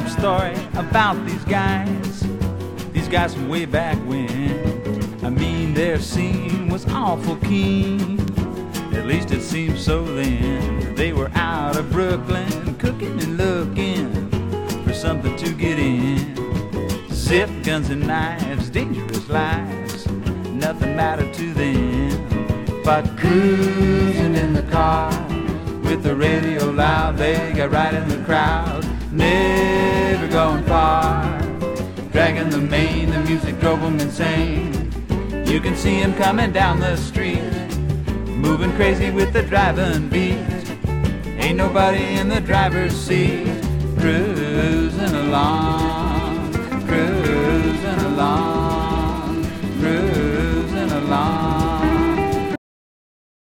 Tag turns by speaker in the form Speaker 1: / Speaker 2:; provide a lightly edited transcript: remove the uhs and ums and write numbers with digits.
Speaker 1: a story about these guys from way back when. I mean, their scene was awful keen, at least it seemed so then. They were out of Brooklyn, cooking and looking for something to get in. Zip, guns and knives, dangerous lives, nothing mattered to them but cruising in the car with the radio loud. They got right in the crowd, never going far, dragging the mane. The music drove them insane. You can see them coming down the street, moving crazy with the driving beat. Ain't nobody in the driver's seat, cruising along.